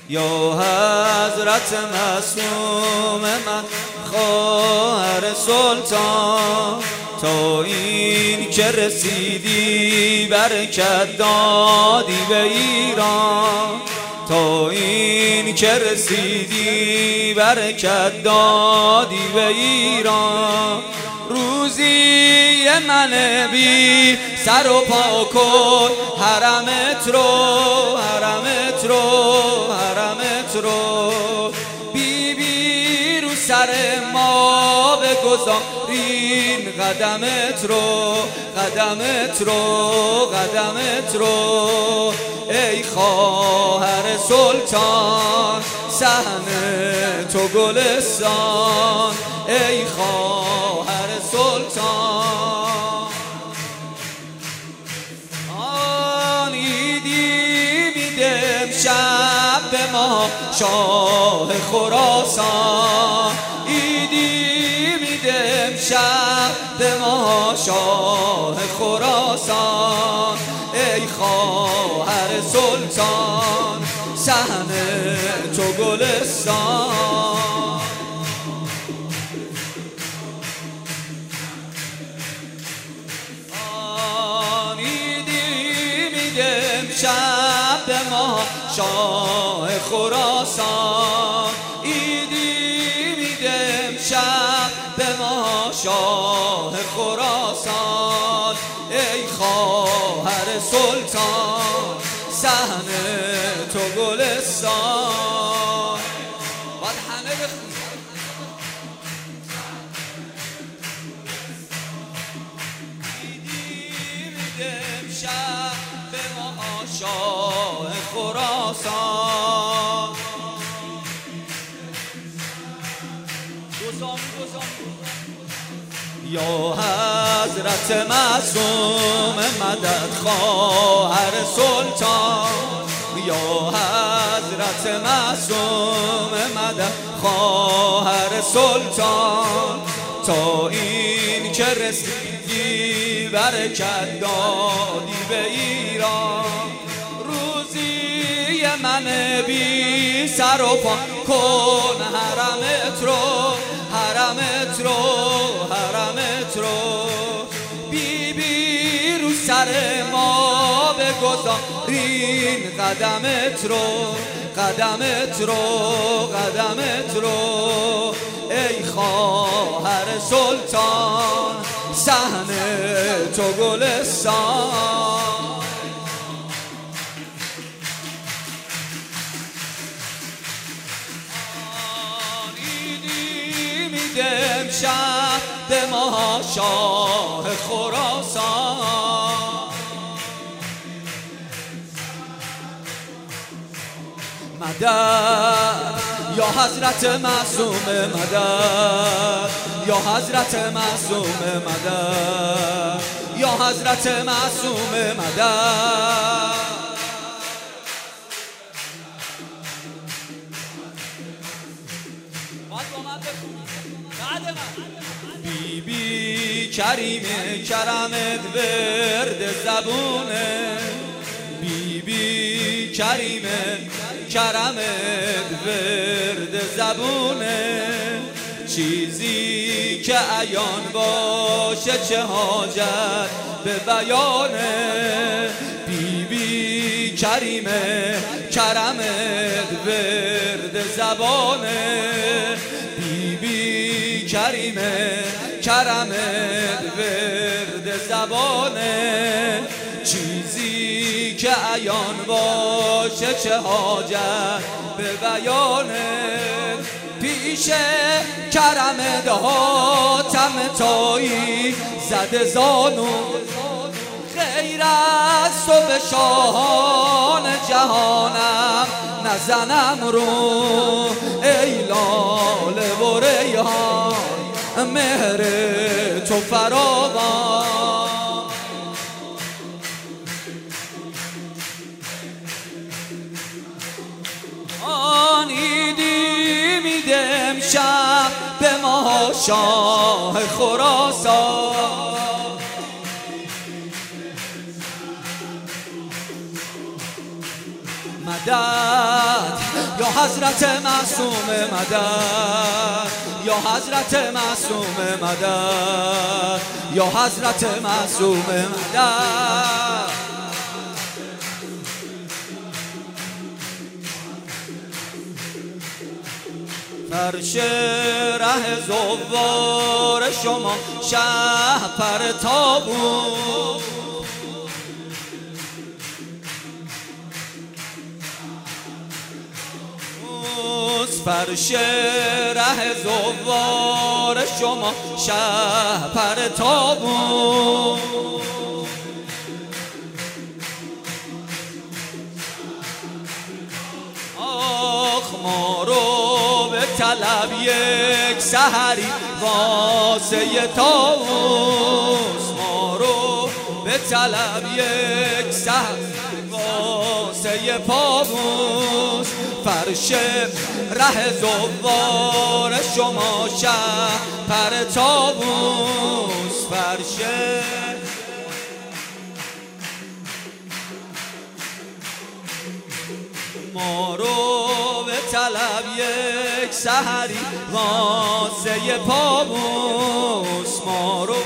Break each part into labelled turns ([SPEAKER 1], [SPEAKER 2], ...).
[SPEAKER 1] یا حضرت معصوم من خواهر سلطان، تا این که رسیدی برکت دادی به ایران، تا این که رسیدی برکت دادی به ایران. روزی من بی سر و پا کن حرمت رو، حرمت رو، حرمت رو. بی بی رو سر ما بگذارین قدمت رو، قدمت رو، قدمت رو. ای خواهر سلطان صحن تو گلستان، ای خواهر سلطان. آنیدی میدم شب به ما شاه خراسان، ایدی میدم شب به ما شاه خراسان. ای خواهر سلطان صحن تو گلستان. شب به ما شاه خراسان، ایدی میدم شب به ما شاه خراسان. ای خواهر سلطان صحن تو گلستان. باید همه بخونیم. ایدی میدم شب به ما شاه خراسان. یا حضرت معصوم مدد خواهر سلطان، یا حضرت معصوم مدد خواهر سلطان. تا این که رسیدی برکت دادی به ایران. روزی من بی سر و پا کن حرمت رو، حرمت رو، حرمت رو. بی بی رو سر ما بگذارین قدمت رو، قدمت رو، قدمت رو. ای خواهر سلطان صحن تو گلستان. آنیدی میدم شب به ما شاه خراسان. مدد یا حضرت معصوم مدد، یا حضرت معصوم مدد، یا حضرت معصوم مدد. بی بی کریمه کرمت ورد زبونه، بی بی کریمه کرمت ورد زبونه. چیزی که عیان باشه چه حاجت به بیانه. بی بی کریمه کرمت ورد زبانه، بی بی کریمه کرمت ورد زبانه. چیزی که عیان باشه چه حاجت به بیانه. پیش کرمت حاتم تایی زده زانو، غیر از تو به شاهان جهانم نزنم رو. ای لاله و ریحان مهر تو فراوان. آنیدی میدم شب به ما شاه خراسان. مدد یا یا حضرت معصوم مدد، یا حضرت معصوم مدد، یا حضرت معصوم مدد. فرش ره زوار شما شه پرتابون، فرش ره زوار شما شه پرتابون. آخ ما رو به طلب یک سحری واسه طاووس، ما رو به طلب یک سحری واسه پابوس. فرش ره زوار شما شه پرتابوس، فرش ما رو به طلب یک سحری واسه پابوس، ما رو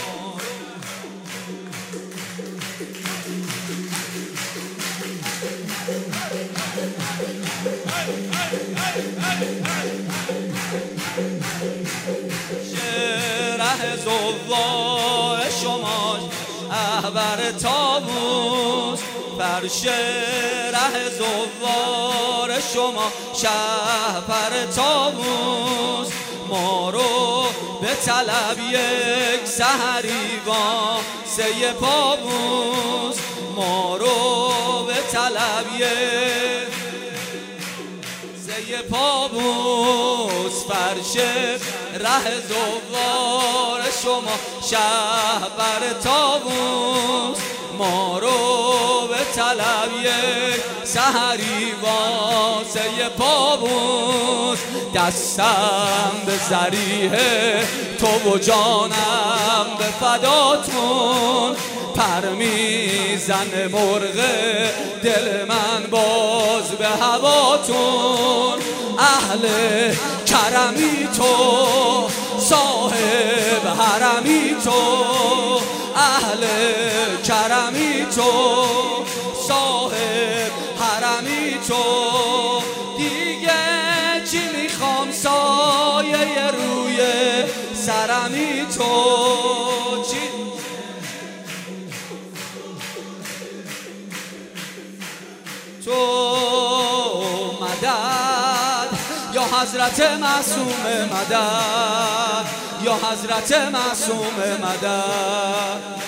[SPEAKER 1] ره زوار شما احبر طاووس. فرش ره زوار شما شهپر طاووس، ما رو به طلب یک سحری واسه پابوس، ما رو به طلب یک پابوس. فرش ره زوار شما شهپر طاووس، ما رو به طلب یک سحری واسه پابوس. دستم به ذریحه تو و جانم به فداتون، پر میزنه مرغ دل من باز به هواتون. اهل کرمی تو، صاحب حرمی تو، اهل کرمی تو، صاحب حرمی تو. دیگه چی میخوام سایه روی سرمی تو، تو مدد یا حضرت معصوم مدد، یا حضرت معصوم مدد.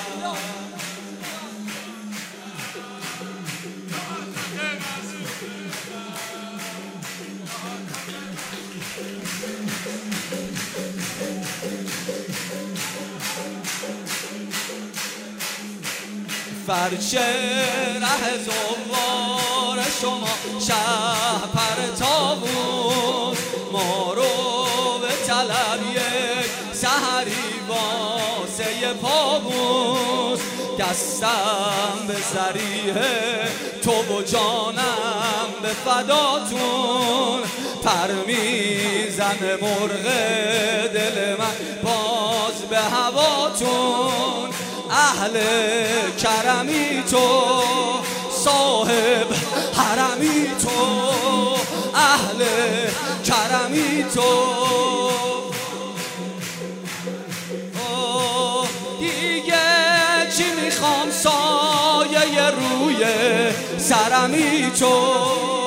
[SPEAKER 1] فرش ره زوار شما شهپر طاووس، ما رو به طلب یک سحری واسه پابوس. دستم به ذریحه تو و جانم به فداتون، پر میزنه مرغ دل من باز به هواتون. اهل کرمی تو، صاحب حرمی تو، اهل کرمی تو. دیگه چی میخوام سایه روی سرمی تو.